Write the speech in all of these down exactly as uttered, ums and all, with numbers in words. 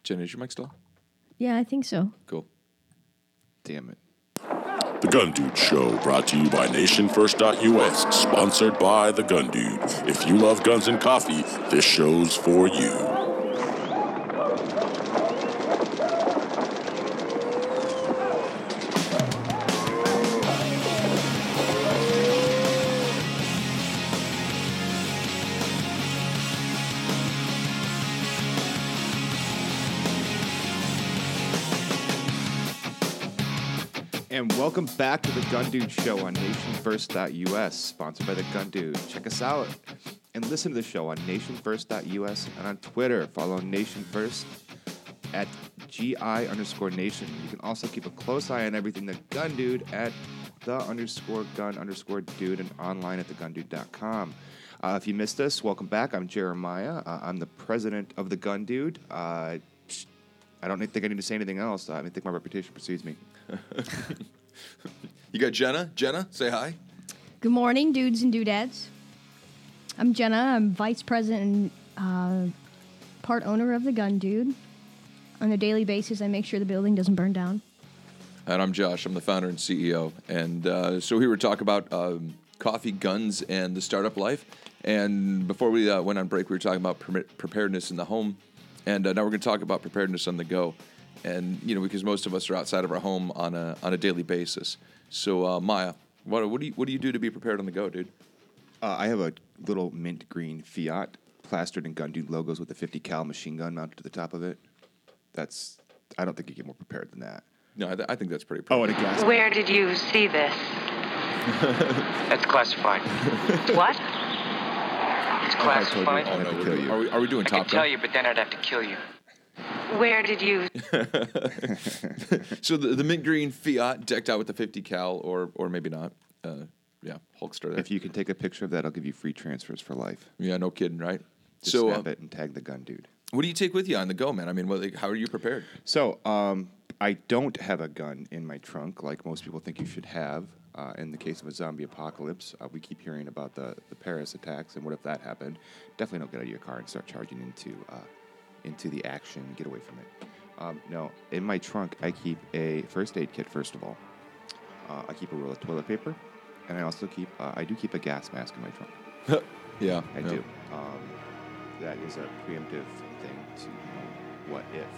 Jenny, is your mic still on? Yeah, I think so. Cool. Damn it. The Gun Dude Show, brought to you by Nation First dot U S, sponsored by The Gun Dude. If you love guns and coffee, this show's for you. And welcome back to the Gun Dude Show on Nation First dot U S, sponsored by the Gun Dude. Check us out and listen to the show on Nation First dot U S and on Twitter. Follow Nation First at GI underscore Nation. You can also keep a close eye on everything the Gun Dude at the underscore gun underscore dude and online at the gun dude dot com. Uh, if you missed us, welcome back. I'm Jeremiah. Uh, I'm the president of the Gun Dude. Uh, I don't think I need to say anything else. I think my reputation precedes me. You got Jenna? Jenna, say hi. Good morning, dudes and dudettes. I'm Jenna. I'm vice president and uh, part owner of the Gun Dude. On a daily basis, I make sure the building doesn't burn down. And I'm Josh. I'm the founder and C E O. And uh, so here we talk about um, coffee, guns, and the startup life. And before we uh, went on break, we were talking about pre- preparedness in the home. And uh, now we're going to talk about preparedness on the go. And, you know, because most of us are outside of our home on a on a daily basis. So, uh, Maya, what, what do you what do you do to be prepared on the go, dude? Uh, I have a little mint green Fiat plastered in Gun Dude logos with a fifty cal machine gun mounted to the top of it. That's, I don't think you get more prepared than that. No, I, th- I think that's pretty. Oh, and a gas. Where did you see this? That's classified. What? It's If I told you, classified. I'd have no, to we're kill doing- you. Are we are we doing I could Top tell Gun? you, but then I'd have to kill you. Where did you... So the, the mint green Fiat decked out with the fifty cal, or or maybe not. Uh, yeah, Hulkster there. If you can take a picture of that, I'll give you free transfers for life. yeah, no kidding, right? Just so, snap uh, it and tag the Gun Dude. what do you take with you on the go, man? I mean, what, like, how are you prepared? So, um, I don't have a gun in my trunk like most people think you should have. Uh, in the case of a zombie apocalypse, uh, we keep hearing about the, the Paris attacks, and what if that happened? Definitely don't get out of your car and start charging into uh, into the action. Get away from it. Um, no, in my trunk, I keep a first aid kit, first of all. Uh, I keep a roll of toilet paper, and I also keep, uh, I do keep a gas mask in my trunk. yeah, I yeah. do. Um, that is a preemptive thing to, you know, what if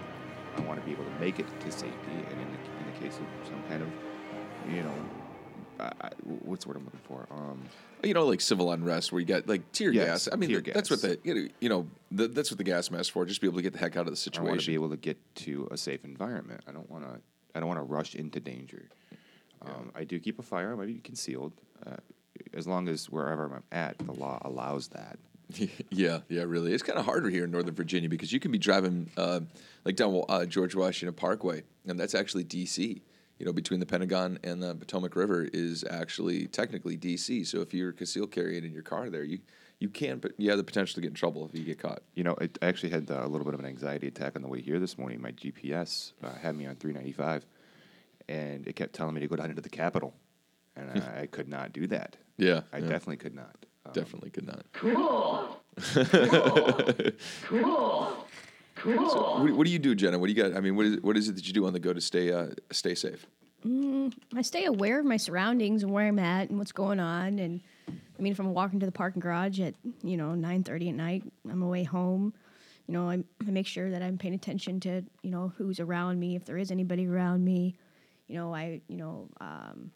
I want to be able to make it to safety, and in the, in the case of some kind of, you know, I, I, what's the word I'm looking for? Um, You know, like civil unrest where you got like tear Yes, gas. I mean, tear that's gas. what the you know, you know the, that's what the gas mask for. Just be able to get the heck out of the I want to situation. be able to get to a safe environment. I don't want to. I don't want to rush into danger. Um, I do keep a firearm. I be concealed, uh, as long as wherever I'm at, the law allows that. yeah, yeah, really. It's kind of harder here in Northern Virginia because you can be driving uh, like down uh, George Washington Parkway, and that's actually D C. You know, between the Pentagon and the Potomac River is actually technically D C. So if you're concealed carrying in your car there, you you can, but you have the potential to get in trouble if you get caught. You know, it, I actually had uh, a little bit of an anxiety attack on the way here this morning. My G P S uh, had me on three ninety-five, and it kept telling me to go down into the Capitol, and I, I could not do that. Yeah, I yeah. definitely could not. Um, Definitely could not. Cool. Cool. Cool. Cool. So what, what do you do, Jenna? What do you got? I mean, what is what is it that you do on the go to stay uh, stay safe? I stay aware of my surroundings and where I'm at and what's going on. And I mean, if I'm walking to the parking garage at, you know, nine thirty at night, I'm away home. You know, I, I make sure that I'm paying attention to, you know, who's around me, if there is anybody around me. You know, I, you know, um,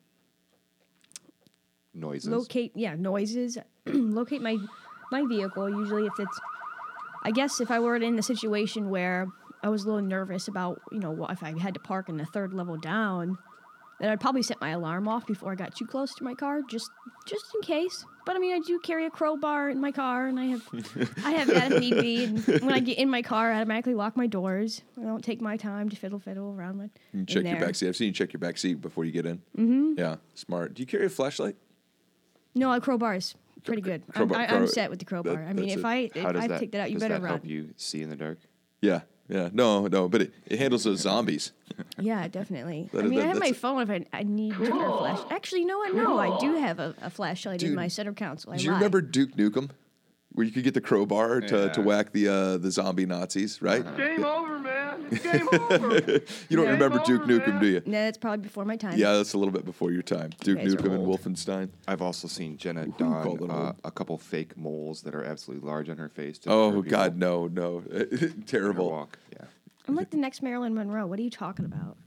Noises. locate, yeah, noises. Locate my my vehicle. Usually, if it's, I guess, if I were in the situation where I was a little nervous about, you know, what if I had to park in the third level down, then I'd probably set my alarm off before I got too close to my car, just just in case. But I mean, I do carry a crowbar in my car, and I have I have that if need be. And when I get in my car, I automatically lock my doors. I don't take my time to fiddle fiddle around my. You in check your there. back seat. I've seen you check your back seat before you get in. Mm-hmm. Yeah, smart. Do you carry a flashlight? No, a crowbar is pretty good. Crowbar- I'm, I, crow- I'm set with the crowbar. that- I mean, that's if it. I if How does I that take that out, you does better that run. help you see in the dark? Yeah, yeah. No, no, but it, it handles those zombies. Yeah, definitely. That- I mean, that- I have my that's- phone if I, I need to wear a flash. Actually, you know what? No, I do have a, a flashlight Dude, in my center console. I Do you lied. remember Duke Nukem? where you could get the crowbar to, Yeah. to whack the uh, the zombie Nazis, right? Game over, man. It's game over. You don't Yeah. remember Game Duke over, Nukem, man. do you? No, that's probably before my time. Yeah, that's a little bit before your time. Duke guys are Nukem and old. Wolfenstein. I've also seen Jenna called don it uh, old? a couple fake moles that are absolutely large on her face. to Oh deter people God, no, no, on her terrible. walk. Yeah. I'm like the next Marilyn Monroe. What are you talking about?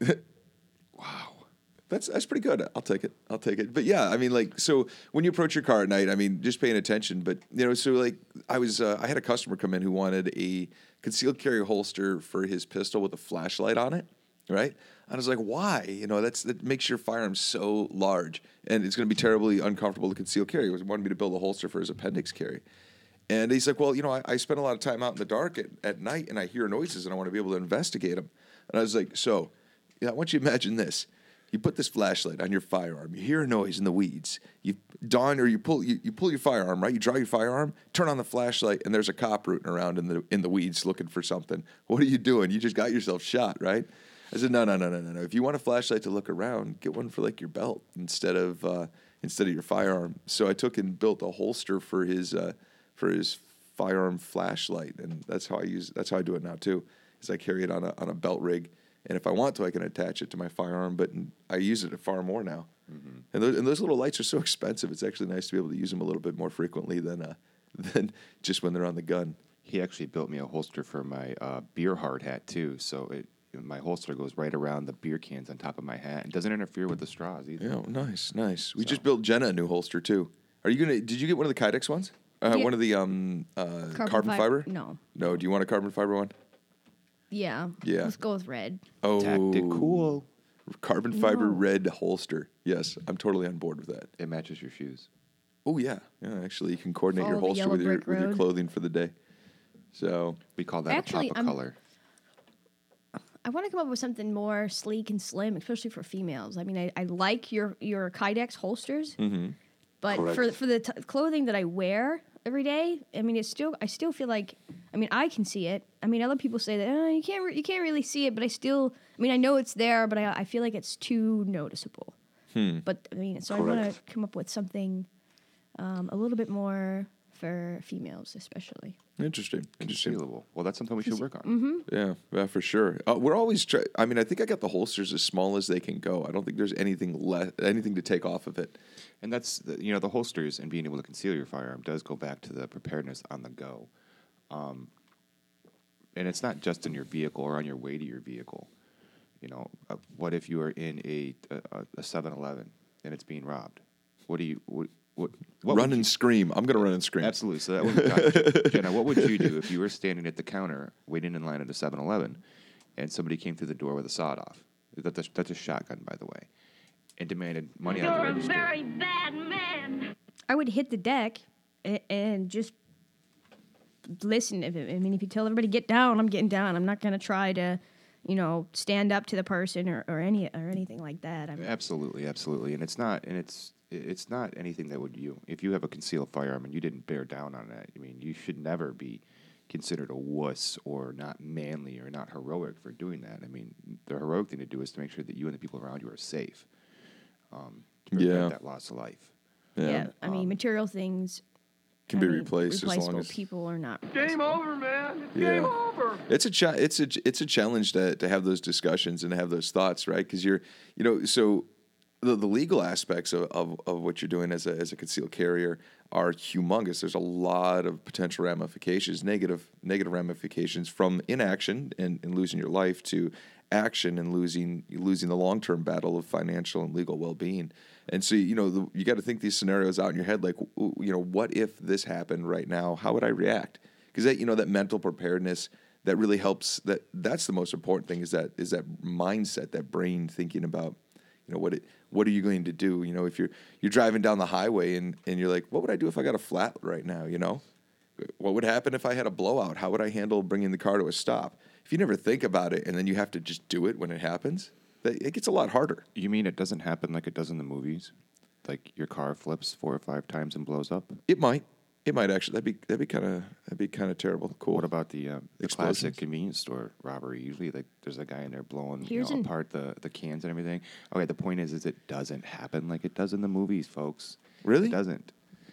Wow. That's that's pretty good. I'll take it. I'll take it. But yeah, I mean, like, so when you approach your car at night, I mean, just paying attention. But you know, so like, I was, uh, I had a customer come in who wanted a concealed carry holster for his pistol with a flashlight on it, right? And I was like, why? You know, that's that makes your firearm so large, and it's going to be terribly uncomfortable to conceal carry. He was wanting me to build a holster for his appendix carry. And he's like, well, you know, I, I spend a lot of time out in the dark at, at night, and I hear noises, and I want to be able to investigate them. And I was like, so, yeah, I want you to imagine this. You put this flashlight on your firearm. You hear a noise in the weeds. You dawn or you pull you, you pull your firearm, right? You draw your firearm, turn on the flashlight, and there's a cop rooting around in the in the weeds looking for something. What are you doing? You just got yourself shot, right? I said, no, no, no, no, no, no. If you want a flashlight to look around, get one for like your belt instead of uh, instead of your firearm. So I took and built a holster for his uh, for his firearm flashlight, and that's how I use. That's how I do it now too. Is I carry it on a on a belt rig. And if I want to, I can attach it to my firearm, but I use it far more now. Mm-hmm. And, those, and those little lights are so expensive. It's actually nice to be able to use them a little bit more frequently than uh, than just when they're on the gun. He actually built me a holster for my uh, beer hard hat too. So it my holster goes right around the beer cans on top of my hat and doesn't interfere with the straws either. Yeah, nice, nice. We So. just built Jenna a new holster too. Are you gonna? Did you get one of the Kydex ones? Uh, Yeah. One of the um uh, carbon, Carbon fi- fiber? no. No. Do you want a carbon fiber one? Yeah. Yeah. Let's go with red. Oh, Tactical. Carbon fiber No. red holster. Yes, I'm totally on board with that. It matches your shoes. Oh yeah, yeah. Actually, you can coordinate your Follow the holster yellow with your brick with your road. clothing for the day. So We call that Actually, a pop I'm- of color. I want to come up with something more sleek and slim, especially for females. I mean, I, I like your your Kydex holsters, Mm-hmm. but for Correct. for the t- clothing that I wear every day, I mean, it's still I still feel like I mean I can see it. I mean, other people say that oh, you can't re- you can't really see it, but I still I mean I know it's there, but I I feel like it's too noticeable. Hmm. But I mean, so I want Correct. to come up with something um, a little bit more for females, especially. Interesting. Interesting. Concealable. Well, that's something we should work on. Mm-hmm. Yeah, yeah, for sure. Uh, we're always try. I mean, I think I got the holsters as small as they can go. I don't think there's anything le- anything to take off of it. And that's, the, you know, the holsters and being able to conceal your firearm does go back to the preparedness on the go. Um, and it's not just in your vehicle or on your way to your vehicle. You know, uh, what if you are in a a, a seven eleven and it's being robbed? What do you, what, what, what run would you- and scream. I'm gonna run and scream. Absolutely. So that would be Jen- Jenna, what would you do if you were standing at the counter waiting in line at a seven eleven and somebody came through the door with a sawed off? That's a, that's a shotgun, by the way, and demanded money out of the You're a register. very bad man. I would hit the deck and, and just listen. If it, I mean, if you tell everybody get down, I'm getting down. I'm not gonna try to, you know, stand up to the person or, or any or anything like that. I'm, Absolutely, absolutely, and it's not, and it's it's not anything that would you. If you have a concealed firearm and you didn't bear down on that, I mean, you should never be considered a wuss or not manly or not heroic for doing that. I mean, the heroic thing to do is to make sure that you and the people around you are safe. Um, to prevent Yeah. that loss of life. Yeah, yeah, I mean, material things can I be mean, replaced as replaceable. long as People are not. Game replaceable. over, man. It's Yeah. game over. It's a cha- it's a it's a challenge to to have those discussions and have those thoughts, right? Because you're you know so the, the legal aspects of, of, of what you're doing as a as a concealed carrier are humongous. There's a lot of potential ramifications, negative negative ramifications from inaction and, and losing your life to action and losing losing the long term battle of financial and legal well being. And so you know the, you got to think these scenarios out in your head, like w- you know what if this happened right now? How would I react? Because that you know that mental preparedness that really helps. That that's the most important thing is that is that mindset, that brain thinking about you know what it what are you going to do? You know if you're you're driving down the highway and and you're like, what would I do if I got a flat right now? You know, what would happen if I had a blowout? How would I handle bringing the car to a stop? If you never think about it and then you have to just do it when it happens, that, it gets a lot harder. You mean it doesn't happen like it does in the movies? Like your car flips four or five times and blows up? It might. It might actually. That'd be that'd be kind of that'd be kind of terrible. Cool. What about the, uh, the Explosions? classic convenience store robbery? Usually, like there's a guy in there blowing you Here's know, an- apart the, the cans and everything. Okay, the point is, is it doesn't happen like it does in the movies, folks. Really? It doesn't.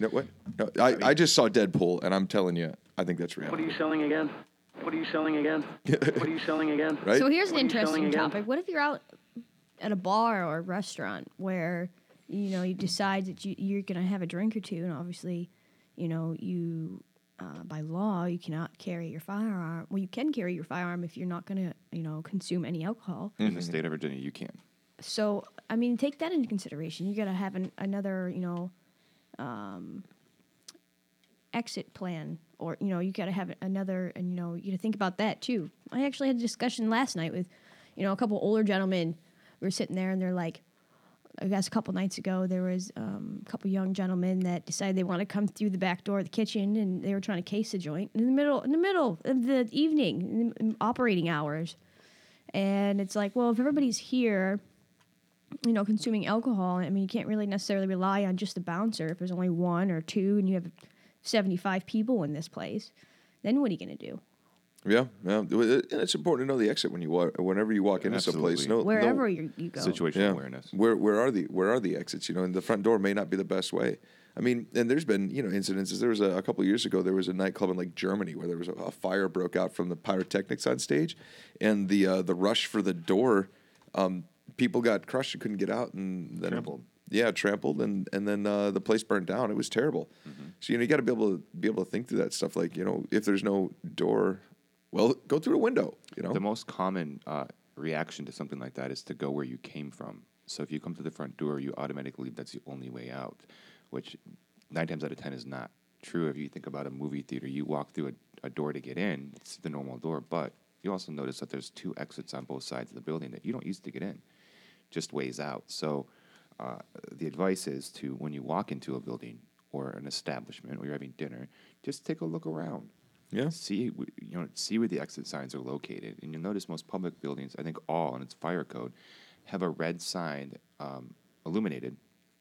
No, what? No, I, I just saw Deadpool, and I'm telling you, I think that's real. What are you selling again? What are you selling again? What are you selling again? Right? So here's an What are you selling interesting again? topic. What if you're out at a bar or a restaurant where, you know, you decide that you, you're going to have a drink or two, and obviously, you know, you, uh, by law, you cannot carry your firearm. Well, you can carry your firearm if you're not going to, you know, consume any alcohol. In the state of Virginia, you can. So, I mean, take that into consideration. You got to have an, another, you know, um, exit plan, or you know, you got to have another, and you know, you got to think about that too. I actually had a discussion last night with, you know, a couple older gentlemen. We were sitting there, and they're like, I guess a couple nights ago, there was um, a couple young gentlemen that decided they want to come through the back door of the kitchen, and they were trying to case a joint in the middle, in the middle of the evening, in operating hours. And it's like, well, if everybody's here, you know, consuming alcohol, I mean, you can't really necessarily rely on just the bouncer. If there's only one or two and you have seventy-five people in this place, then what are you going to do? Yeah, yeah. And it's important to know the exit when you walk, whenever you walk into some place. Absolutely. No, Wherever no, you you go. Situational yeah. awareness. Where where are the where are the exits? You know, and the front door may not be the best way. I mean, and there's been, you know, incidences. There was a, a couple of years ago, there was a nightclub in like Germany where there was a, a fire broke out from the pyrotechnics on stage, and the uh, the rush for the door, um, people got crushed and couldn't get out, and then Trampled. Yeah, trampled, and and then uh, the place burned down. It was terrible. Mm-hmm. So you know, you got to be able to be able to think through that stuff. Like, you know, if there's no door, well, go through a window. You know, The most common uh, reaction to something like that is to go where you came from. So if you come to the front door, you automatically believe that's the only way out, which nine times out of ten is not true. If you think about a movie theater, you walk through a, a door to get in. It's the normal door, but you also notice that there's two exits on both sides of the building that you don't use to get in, just ways out. So uh, the advice is to, when you walk into a building or an establishment or you're having dinner, just take a look around. yeah, See, w- you know, see where the exit signs are located, and you'll notice most public buildings, I think all in its fire code, have a red sign um, illuminated,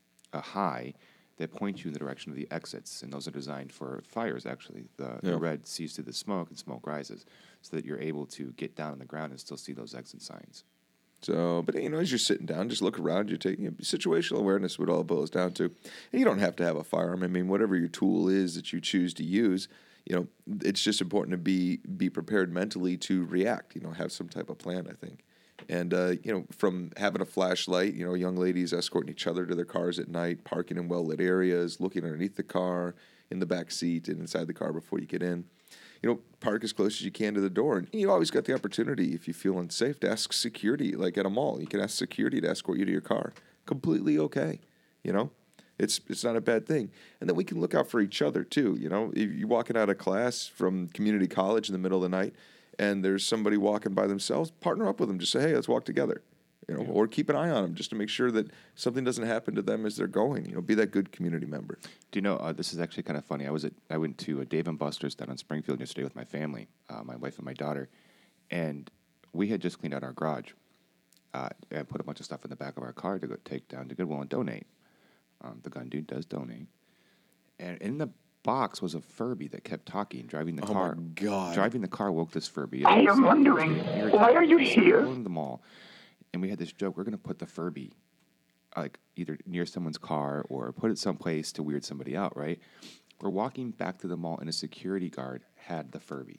a high, that points you in the direction of the exits, and those are designed for fires. Actually, the, Yeah. the red sees through the smoke, and smoke rises, so that you're able to get down on the ground and still see those exit signs. So, but you know, as you're sitting down, just look around. You're taking you know, situational awareness. What it all boils down to, and you don't have to have a firearm. I mean, whatever your tool is that you choose to use, you know, it's just important to be be prepared mentally to react. You know, have some type of plan. I think, and uh, you know, from having a flashlight, you know, young ladies escorting each other to their cars at night, parking in well lit areas, looking underneath the car, in the back seat, and inside the car before you get in. You know, park as close as you can to the door. And you always got the opportunity, if you feel unsafe, to ask security, like at a mall. You can ask security to escort you to your car. Completely okay, you know? It's it's not a bad thing. And then we can look out for each other, too, you know? If you're walking out of class from community college in the middle of the night, and there's somebody walking by themselves, partner up with them. Just say, hey, let's walk together. You know, or keep an eye on them just to make sure that something doesn't happen to them as they're going. You know, be that good community member. Do you know, uh, this is actually kind of funny. I was at, I went to a Dave and Buster's down in Springfield yesterday with my family, uh, my wife and my daughter, and we had just cleaned out our garage uh, and put a bunch of stuff in the back of our car to go take down to Goodwill and donate. Um, the gun dude does donate. And in the box was a Furby that kept talking, driving the Oh, my car. God. Driving the car woke this Furby. I It was- am wondering, it was near why are you town, here? in the mall. And we had this joke, we're going to put the Furby like either near someone's car or put it someplace to weird somebody out, right? We're walking back to the mall and a security guard had the Furby.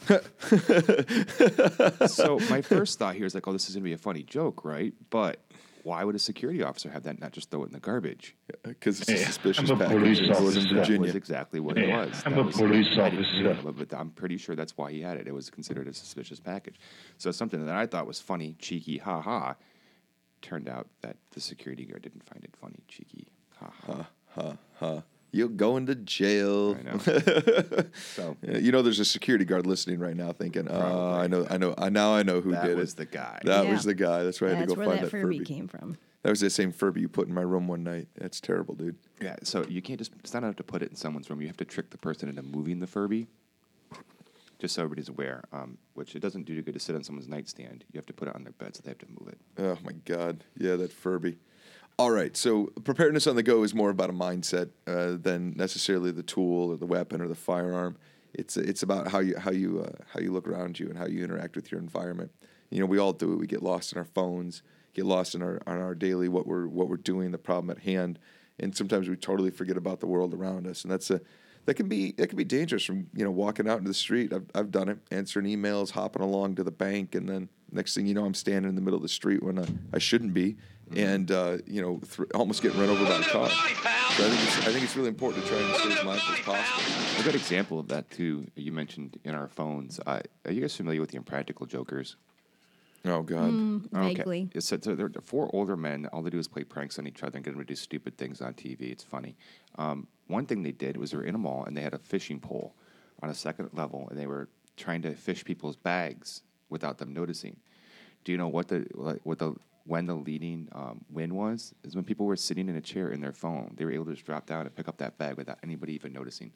So my first thought here is like, oh, this is going to be a funny joke, right? But why would a security officer have that, not just throw it in the garbage? Because it's a Hey, suspicious I'm a package police in Northern officer. That Virginia. was exactly what it Yeah, was. I'm That a was- police I didn't officer. know, But, but I'm pretty sure that's why he had it. It was considered a suspicious package. So something that I thought was funny, cheeky, ha ha, turned out that the security guard didn't find it funny, cheeky, ha ha. Ha, ha. You're going to jail. I know. So Yeah, you know, there's a security guard listening right now, thinking, "Oh, I know, I know, I now I know who that did was it. the guy. That Yeah. was the guy. That's why I had That's to go where find that that Furby Furby. came from. That was the same Furby you put in my room one night. That's terrible, dude. Yeah, so you can't just, it's not enough to put it in someone's room. You have to trick the person into moving the Furby, just so everybody's aware, um, which it doesn't do good to sit on someone's nightstand. You have to put it on their bed, so they have to move it. Oh my God, yeah, that Furby. All right, so preparedness on the go is more about a mindset uh, than necessarily the tool or the weapon or the firearm. It's it's about how you how you uh, how you look around you and how you interact with your environment. You know, we all do it. We get lost in our phones, get lost in our on our daily what we're what we're doing, the problem at hand, and sometimes we totally forget about the world around us, and that's a that can be that can be dangerous. From you know walking out into the street, I've I've done it, answering emails, hopping along to the bank, and then next thing you know, I'm standing in the middle of the street when I, I shouldn't be, and uh, you know th- almost getting run over by a car. So I think it's I think it's really important to try and stay as mindful as possible. A good example of that too, you mentioned in our phones. Uh, are you guys familiar with the Impractical Jokers? Oh God. Mm, vaguely. Okay. So, so they're four older men. All they do is play pranks on each other and get them to do stupid things on T V. It's funny. Um, one thing they did was they were in a mall and they had a fishing pole on a second level, and they were trying to fish people's bags without them noticing. Do you know what the like, what the when the leading um, win was? Is when people were sitting in a chair in their phone. They were able to just drop down and pick up that bag without anybody even noticing.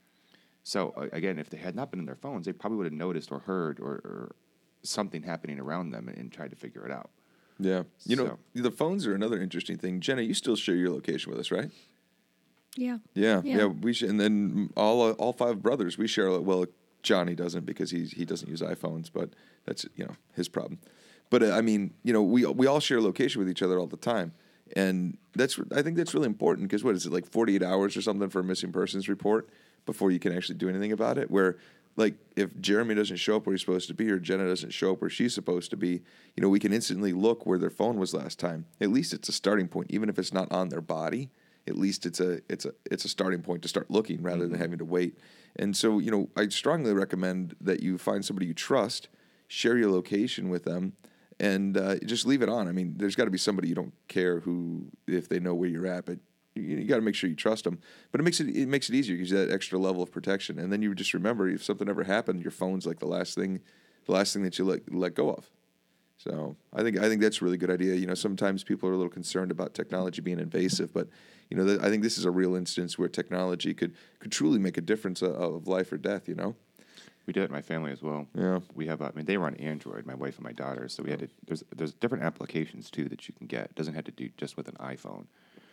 So uh, again, if they had not been in their phones, they probably would have noticed or heard or, or something happening around them and, and tried to figure it out. Yeah. You know, So- the phones are another interesting thing. Jenna, you still share your location with us, right? Yeah. Yeah. Yeah. Yeah. we sh- and then all uh, all five brothers, we share. Well, Johnny doesn't because he's he doesn't use iPhones, but that's you know his problem. But uh, I mean, you know, we we all share location with each other all the time, and that's I think that's really important because what is it like forty-eight hours or something for a missing persons report before you can actually do anything about it? Where like if Jeremy doesn't show up where he's supposed to be or Jenna doesn't show up where she's supposed to be, you know, we can instantly look where their phone was last time. At least it's a starting point, even if it's not on their body. At least it's a it's a it's a starting point to start looking rather mm-hmm. than having to wait. And so, you know, I strongly recommend that you find somebody you trust, share your location with them, and uh, just leave it on. I mean, there's got to be somebody you don't care who if they know where you're at, but you, you got to make sure you trust them. But it makes it it makes it easier because you have that extra level of protection. And then you just remember if something ever happened, your phone's like the last thing, the last thing that you let let go of. So I think I think that's a really good idea. You know, sometimes people are a little concerned about technology being invasive, but you know, th- I think this is a real instance where technology could, could truly make a difference of, of life or death. You know, we did it in my family as well. Yeah, we have. I mean, they were on Android, my wife and my daughter. So we had to. There's there's different applications too that you can get. It doesn't have to do just with an iPhone,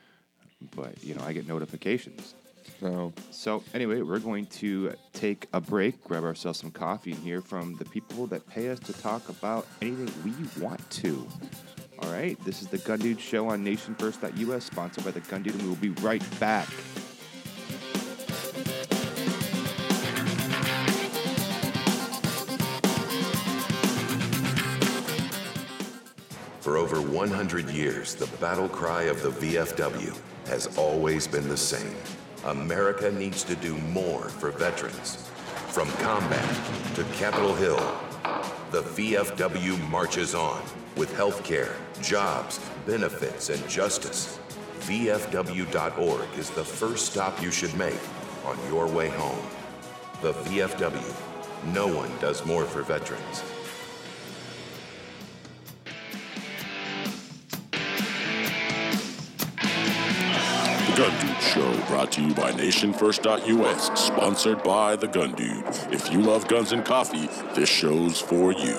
but you know, I get notifications. So, so anyway, we're going to take a break, grab ourselves some coffee, and hear from the people that pay us to talk about anything we want to. All right, this is the Gun Dude Show on nation first dot U S, sponsored by the Gun Dude, and we will be right back. For over one hundred years, the battle cry of the V F W has always been the same. America needs to do more for veterans. From combat to Capitol Hill, the V F W marches on with health care, jobs, benefits, and justice. V F W dot org is the first stop you should make on your way home. The V F W. No one does more for veterans. The Gun Dude Show, brought to you by nation first dot U S, sponsored by The Gun Dude. If you love guns and coffee, this show's for you.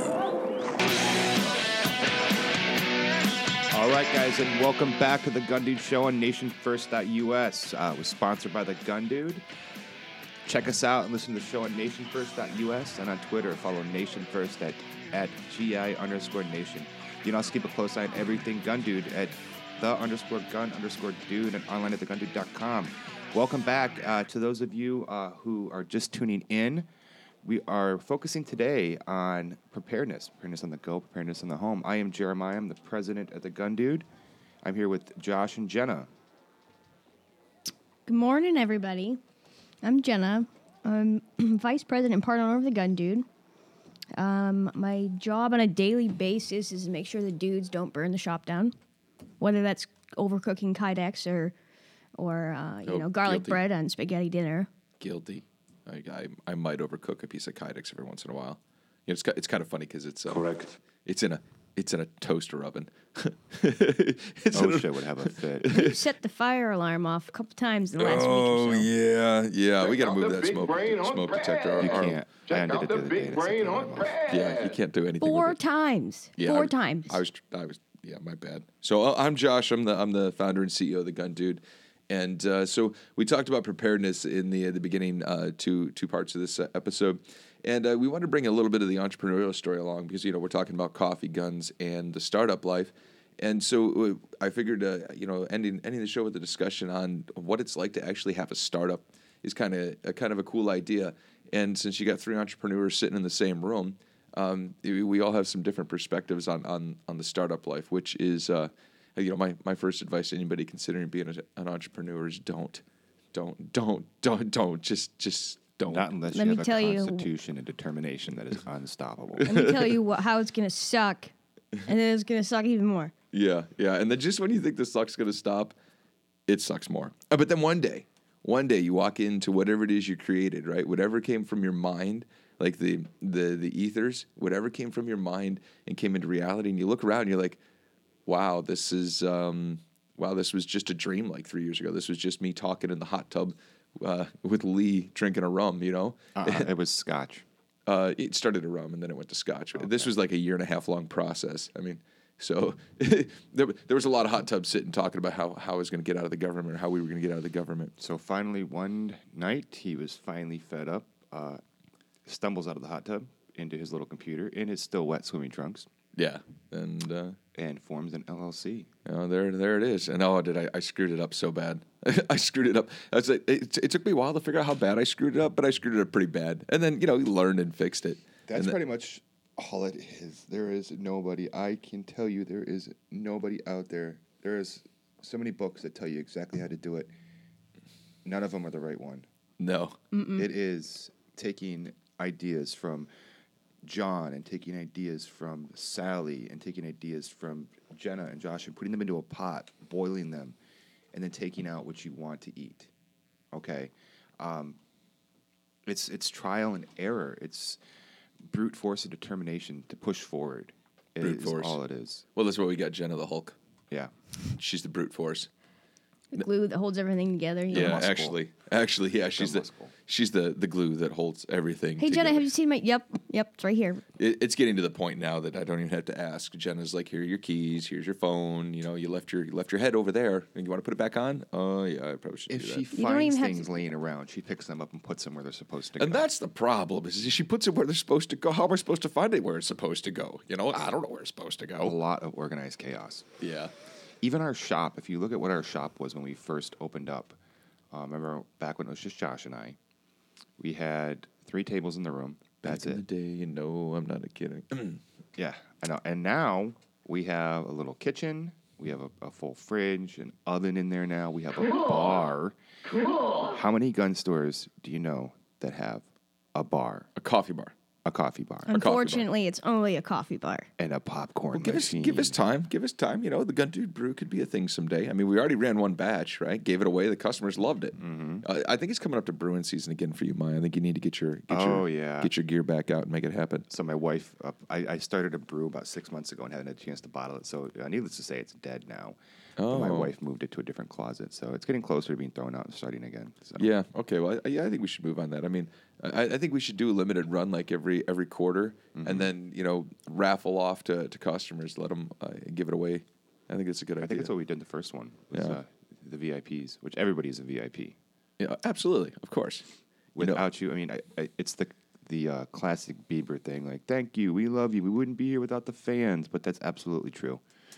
All right, guys, and welcome back to The Gun Dude Show on nation first dot U S. Uh, we're sponsored by The Gun Dude. Check us out and listen to the show on nation first dot U S and on Twitter. Follow NationFirst at, at GI underscore nation. You can also keep a close eye on everything Gun Dude at the underscore gun underscore dude and online at the gun dude dot com. Welcome back uh, to those of you uh, who are just tuning in. We are focusing today on preparedness, preparedness on the go, preparedness in the home. I am Jeremiah. I'm the president of the Gun Dude. I'm here with Josh and Jenna. Good morning, everybody. I'm Jenna. I'm vice president and part owner of the Gun Dude. Um, my job on a daily basis is to make sure the dudes don't burn the shop down, whether that's overcooking Kydex or, or uh, you Oh, know, garlic guilty. bread on spaghetti dinner. guilty. I, I I might overcook a piece of Kydex every once in a while. You know, it's ki- it's kind of funny because it's uh, correct. It's in a it's in a toaster oven. it's Oh, in a- shit, would have a fit. You set the fire alarm off a couple times in the last Oh week or so. yeah, yeah. We got to out move the that big smoke brain on smoke Brad. detector. You Our- our- can't. I Check undid out it the the other day. big and it set brain the on alarm off. Brad. Yeah, you can't do anything. Four with it. times. Yeah, Four I, times. I was, I was, yeah, my bad. So uh, I'm Josh. I'm the, I'm the founder and C E O of the Gun Dude, and uh, so we talked about preparedness in the uh, the beginning, uh, two two parts of this uh, episode, and uh, we wanted to bring a little bit of the entrepreneurial story along because you know we're talking about coffee, guns, and the startup life, And so uh, I figured, uh, you know, ending ending the show with a discussion on what it's like to actually have a startup is kind of a kind of a cool idea. And since you got three entrepreneurs sitting in the same room, um, we all have some different perspectives on on, on the startup life, which is, uh, you know, my, my first advice to anybody considering being a, an entrepreneur is don't, don't, don't, don't, don't, just just don't. Not unless Let you me have tell a you- constitution and determination that is unstoppable. Let me tell you what, how it's gonna suck, and then it's gonna suck even more. Yeah, yeah. And then just when you think the suck's going to stop, it sucks more. Uh, but then one day, one day you walk into whatever it is you created, right? Whatever came from your mind, like the the the ethers, whatever came from your mind and came into reality, and you look around and you're like, wow, this is, um, wow, this was just a dream like three years ago. This was just me talking in the hot tub uh, with Lee drinking a rum, you know? Uh-uh, it was scotch. Uh, it started a rum and then it went to scotch. Okay. This was like a year and a half long process. I mean, so there, there was a lot of hot tubs sitting talking about how, how I was going to get out of the government or how we were going to get out of the government. So finally, one night, he was finally fed up, uh, stumbles out of the hot tub into his little computer in his still wet swimming trunks, Yeah. And uh, and forms an L L C. you know, there there it is. And oh, did I, I screwed it up so bad. I screwed it up. I was like, it, it took me a while to figure out how bad I screwed it up, but I screwed it up pretty bad. And then, you know, we learned and fixed it. That's And then- pretty much all it is. There is nobody. I can tell you there is nobody out there. There is so many books that tell you exactly how to do it. None of them are the right one. No. It is taking ideas from John and taking ideas from Sally and taking ideas from Jenna and Josh and putting them into a pot, boiling them, and then taking out what you want to eat. Okay? Um, it's it's trial and error. It's brute force and determination to push forward. It Brute is force. all it is. Well, that's what we got Jenna the Hulk. Yeah. She's the brute force. The glue that holds everything together. You know? Yeah, muscle. actually, actually, yeah, she's the muscle. she's the the glue that holds everything. Hey Jenna, together. have you seen my? Yep, yep, it's right here. It, it's getting to the point now that I don't even have to ask. Jenna's like, "Here are your keys. Here's your phone. You know, you left your you left your head over there, and you want to put it back on? Oh yeah, I probably should If do she that." You don't finds even have things to- laying around, she picks them up and puts them where they're supposed to And go. that's the problem. Is she puts it where they're supposed to go? How am I supposed to find it where it's supposed to go? You know, I don't know where it's supposed to a go. lot of organized chaos. Yeah, Even our shop, if you look at what our shop was when we first opened up, uh, remember back when it was just Josh and I, we had three tables in the room. That's back in it. the day, you know, I'm not kidding. Yeah, I know. And now we have a little kitchen. We have a, a full fridge, an oven in there now. We have a bar. How many gun stores do you know that have a bar, A coffee bar. a coffee bar, Unfortunately, it's only a coffee bar. and a popcorn Give us, machine? give us time. Give us time. You know, the Gun Dude Brew could be a thing someday. I mean, we already ran one batch, right? Gave it away. The customers loved it. Mm-hmm. Uh, I think it's coming up to brewing season again for you, Maya. I think you need to get your get Oh, your, yeah. get your gear back out and make it happen. So my wife, uh, I, I started a brew about six months ago and hadn't had a chance to bottle it. So uh, needless to say, it's dead now. But my Oh. wife moved it to a different closet, so it's getting closer to being thrown out and starting again. So. Yeah. Okay. Well, I, yeah, I think we should move on that. I mean, I, I think we should do a limited run like every every quarter, Mm-hmm. and then you know raffle off to, to customers, let them uh, give it away. I think it's a good I idea. think that's what we did the first one. Was, Yeah. uh, the V I Ps, which everybody's a V I P. Yeah, absolutely, of course. You know- Without you, I mean, I, I, it's the the uh, classic Bieber thing. Like, thank you, we love you. We wouldn't be here without the fans, but that's absolutely true.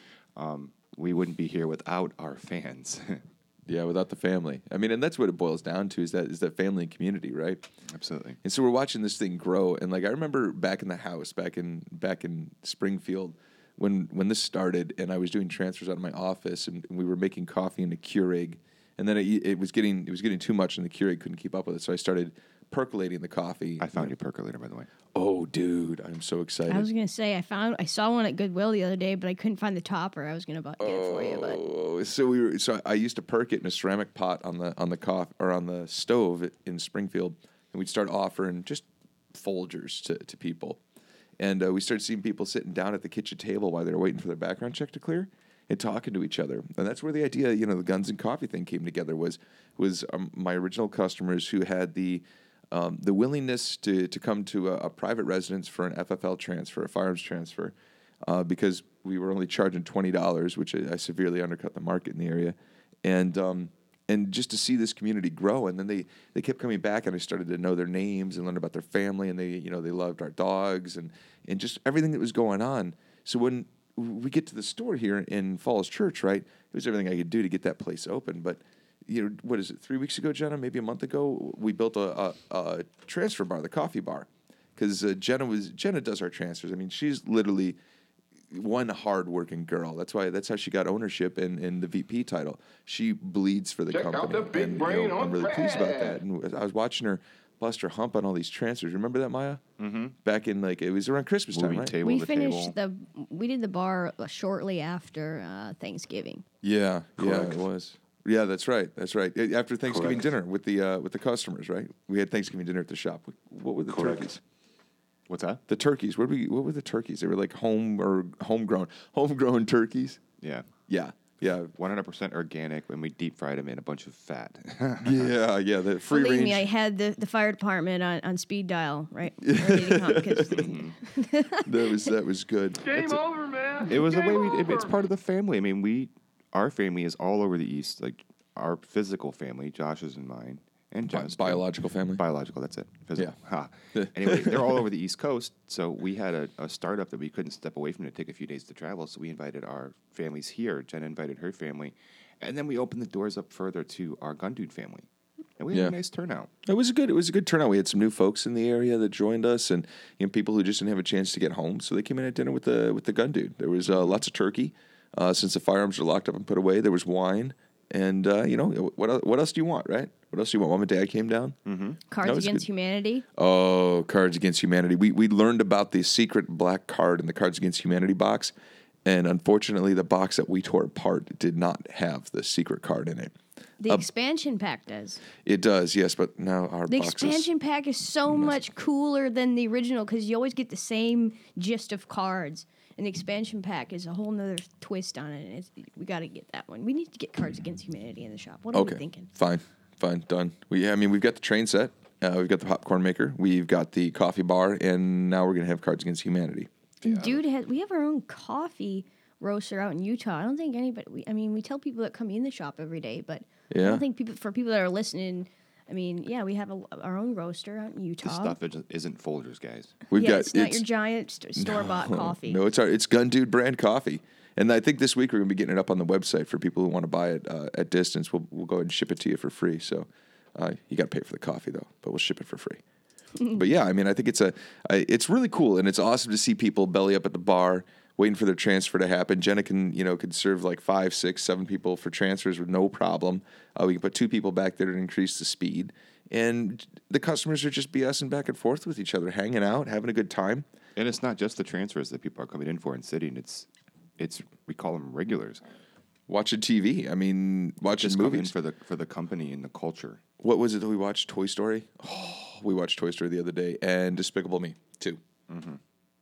Um, we wouldn't be here without our fans. Yeah, without the family. I mean, and that's what it boils down to is that is that family and community, right? Absolutely. And so we're watching this thing grow, and like I remember back in the house, back in back in Springfield, when when this started, and I was doing transfers out of my office, and, and we were making coffee in a Keurig, and then it, it was getting it was getting too much, and the Keurig couldn't keep up with it, so I started percolating the coffee. I found your percolator, by the way. Oh, dude, I'm so excited. I was gonna say I found I saw one at Goodwill the other day, but I couldn't find the topper. I was gonna buy, get it for you, but Oh, so we were so I used to perk it in a ceramic pot on the on the coff or on the stove in Springfield, and we'd start offering just Folgers to, to people, and uh, we started seeing people sitting down at the kitchen table while they were waiting for their background check to clear and talking to each other, and that's where the idea, you know, the Guns and Coffee thing came together. Was was um, my original customers who had the um, the willingness to to come to a, a private residence for an F F L transfer, a firearms transfer. Uh, because we were only charging twenty dollars, which I, I severely undercut the market in the area, and um, and just to see this community grow, and then they, they kept coming back, and I started to know their names and learn about their family, and they you know they loved our dogs and and just everything that was going on. So when we get to the store here in Falls Church, right? It was everything I could do to get that place open. But, you know, what is it, three weeks ago, Jenna, maybe a month ago, we built a, a, a transfer bar, the coffee bar. Because uh, Jenna was Jenna does our transfers. I mean, she's literally one hard-working girl. That's why that's how she got ownership and in, in the V P title. She bleeds for the Check out company, the big and you brain know, on I'm really pleased about Fred. that. And I was watching her bust her hump on all these transfers. Remember that, Maya? Mm-hmm. Back in like it was around Christmas time, Moving right? table we to finished table. the we did the bar shortly after uh, Thanksgiving. Yeah, yeah, Correct. it was. Yeah, that's right. That's right. Uh, After Thanksgiving Correct. dinner with the uh, with the customers, right? We had Thanksgiving dinner at the shop. What were the Correct. turkeys? What's that? The turkeys. What were we, what were the turkeys? They were like home or homegrown, homegrown turkeys. Yeah. Yeah, yeah, one hundred percent organic, and we deep fried them in a bunch of fat. yeah, yeah. The free Believe range. me, I had the, the fire department on, on speed dial, right? ready to come, 'cause- that was that was good. Game over, man. It was a Game way we. It, it's over. part of the family. I mean, we, our family is all over the East. Like our physical family, Josh's and mine, and Bi- John's biological family. Biological. That's it. Physical. Yeah. Ha. Anyway, they're all over the East Coast. So we had a, a startup that we couldn't step away from to take a few days to travel. So we invited our families here. Jen invited her family, and then we opened the doors up further to our Gun Dude family, and we had Yeah. a nice turnout. It was a good. It was a good turnout. We had some new folks in the area that joined us, and you know, people who just didn't have a chance to get home, so they came in at dinner with the with the Gun Dude. There was uh, lots of turkey, uh, since the firearms are locked up and put away. There was wine, and uh, you know what? el- What else do you want, right? What else do you want? Mom and Dad came down. Mm-hmm. Cards That was Against good. Humanity. Oh, Cards Against Humanity. We we learned about the secret black card in the Cards Against Humanity box, and unfortunately, the box that we tore apart did not have the secret card in it. The Uh, expansion pack does. It does, yes, but now our The boxes. expansion pack is so much cooler than the original because you always get the same gist of cards. And the expansion pack is a whole nother twist on it. And it's, we got to get that one. We need to get Cards Against Humanity in the shop. What are Okay, we thinking? fine, fine, done. We, I mean, we've got the train set, uh, we've got the popcorn maker, we've got the coffee bar, and now we're gonna have Cards Against Humanity. And dude, has, we have our own coffee roaster out in Utah. I don't think anybody. We, I mean, we tell people that come in the shop every day, but I Yeah. don't think people for people that are listening. I mean, yeah, we have a, our own roaster out in Utah. This stuff is- isn't Folgers, guys. We've yeah, got it's not your giant st- store bought coffee. No, it's our it's Gun Dude brand coffee, and I think this week we're gonna be getting it up on the website for people who want to buy it uh, at distance. We'll we'll go ahead and ship it to you for free. So uh, you got to pay for the coffee though, but we'll ship it for free. But yeah, I mean, I think it's a I, it's really cool, and it's awesome to see people belly up at the bar waiting for their transfer to happen. Jenna can you know could serve like five, six, seven people for transfers with no problem. Uh, we can put two people back there to increase the speed. And the customers are just BSing back and forth with each other, hanging out, having a good time. And it's not just the transfers that people are coming in for and sitting. It's, it's we call them regulars. Watching T V. I mean, watching Just coming movies. for the for the company and the culture. What was it that we watched? Toy Story? Oh, we watched Toy Story the other day, and Despicable Me too. Mm-hmm.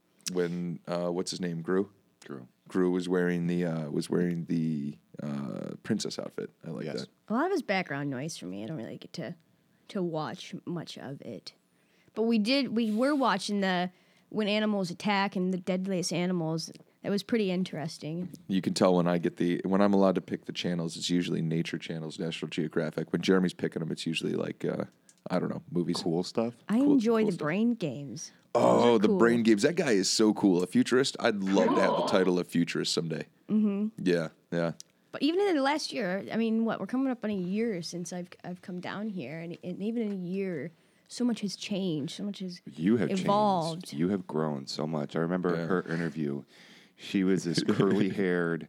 When uh, what's his name? Gru. True. Gru was wearing the uh, was wearing the uh, princess outfit. I like Yes. that. A lot of it's background noise for me. I don't really get to to watch much of it. But we did we were watching the When Animals Attack and the Deadliest Animals. That was pretty interesting. You can tell when I get the when I'm allowed to pick the channels. It's usually Nature channels, National Geographic. When Jeremy's picking them, it's usually like uh, I don't know movies. Cool stuff. I Cool- enjoy cool the stuff. brain games. Oh, the cool. brain games. That guy is so cool. A futurist. I'd love to have the title of futurist someday. Mm-hmm. Yeah, yeah. But even in the last year, I mean, what we're coming up on a year since I've I've come down here, and, and even in a year, so much has changed. So much has You have evolved. changed. You have grown so much. I remember Yeah. her interview. She was this curly-haired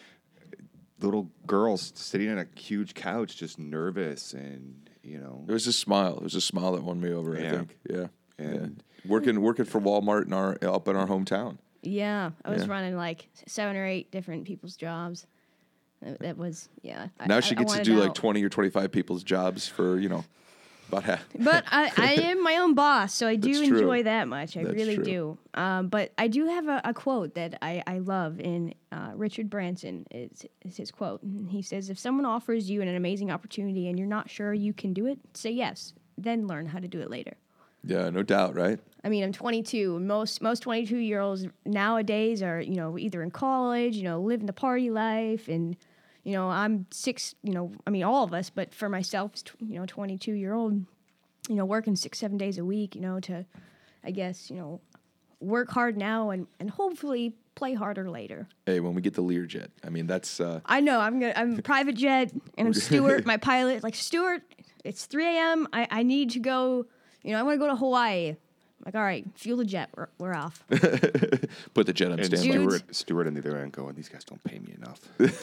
little girl s- sitting on a huge couch, just nervous, and you know. It was a smile. It was a smile that won me over. I Yeah. think. Yeah. And- yeah. working working for Walmart in our up in our hometown. Yeah, I was Yeah. running like seven or eight different people's jobs. That, that was yeah. I- Now I- she I gets to wanted do like out. twenty or twenty-five people's jobs for you know about half. But I, I am my own boss, so I do That's true. enjoy that much. I That's really true. do. Um, but I do have a, a quote that I, I love in uh, Richard Branson. It's, it's his quote. And he says, if someone offers you an amazing opportunity and you're not sure you can do it, say yes, then learn how to do it later. Yeah, no doubt, right? I mean, I'm twenty-two. Most most twenty-two year olds nowadays are, you know, either in college, you know, living the party life, and you know, I'm six. You know, I mean, all of us, but for myself, tw- you know, twenty-two year old, you know, working six seven days a week, you know, to, I guess, you know, work hard now and, and hopefully play harder later. Hey, when we get the Learjet, I mean, that's... Uh, I know, I'm gonna, I'm a private jet, and I'm Stuart, my pilot. Like, Stuart, it's three a.m., I, I need to go, you know, I want to go to Hawaii. Like, all right, fuel the jet, we're, we're off. Put the jet on And standby. Stuart, Stuart on the other end going, these guys don't pay me enough.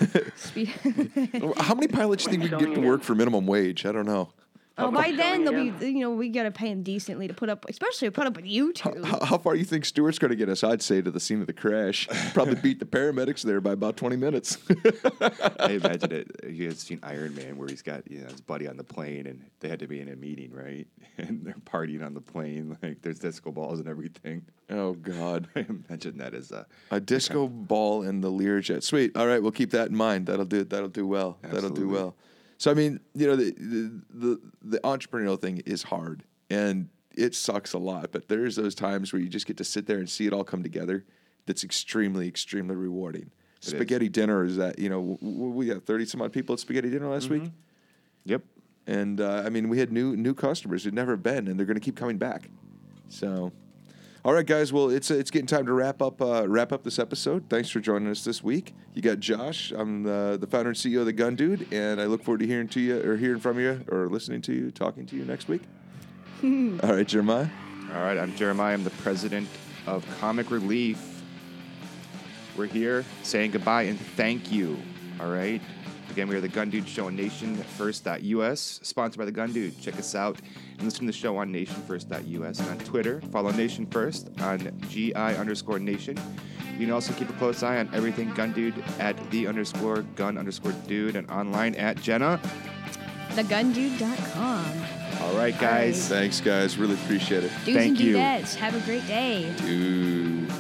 How many pilots do you think we can get to work for minimum wage? I don't know. Oh, by then they'll be, you know, we gotta pay them decently to put up, especially to put up with you two. How, how far do you think Stuart's going to get us? I'd say to the scene of the crash. Probably beat the paramedics there by about twenty minutes. I imagine it. You guys seen Iron Man where he's got you know his buddy on the plane and they had to be in a meeting, right? And they're partying on the plane. Like there's disco balls and everything. Oh God! I imagine that is a a disco ball and the Learjet. Sweet. All right, we'll keep that in mind. That'll do. That'll do well. Absolutely. That'll do well. So I mean, you know, the, the the the entrepreneurial thing is hard and it sucks a lot. But there's those times where you just get to sit there and see it all come together. That's extremely, extremely rewarding. It Spaghetti is. dinner is that you know w- w- we got thirty some odd people at spaghetti dinner last Mm-hmm. week. Yep. And uh, I mean, we had new new customers who'd never been, and they're going to keep coming back. So, all right, guys. Well, it's uh, it's getting time to wrap up uh, wrap up this episode. Thanks for joining us this week. You got Josh. I'm the, the founder and C E O of the Gun Dude, and I look forward to hearing to you or hearing from you or listening to you, talking to you next week. All right, Jeremiah. All right, I'm Jeremiah. I'm the president of Comic Relief. We're here saying goodbye and thank you. All right. Again, we are the Gun Dude Show on nation first dot U S, sponsored by the Gun Dude. Check us out and listen to the show on nation first dot U S and on Twitter. Follow Nation First on G I underscore Nation. You can also keep a close eye on everything Gun Dude at the underscore gun underscore dude and online at Jenna. the gun dude dot com. All right, guys. Thanks, guys. Really appreciate it. Dudes Thank and you. dudettes, have a great day. Dude.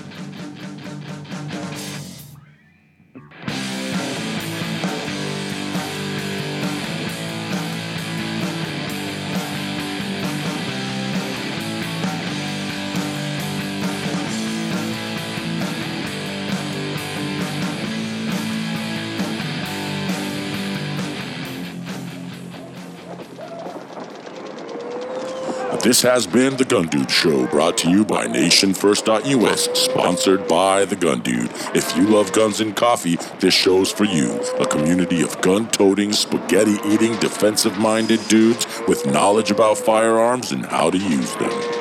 This has been The Gun Dude Show, brought to you by nation first dot U S, sponsored by The Gun Dude. If you love guns and coffee, this show's for you. A community of gun-toting, spaghetti-eating, defensive-minded dudes with knowledge about firearms and how to use them.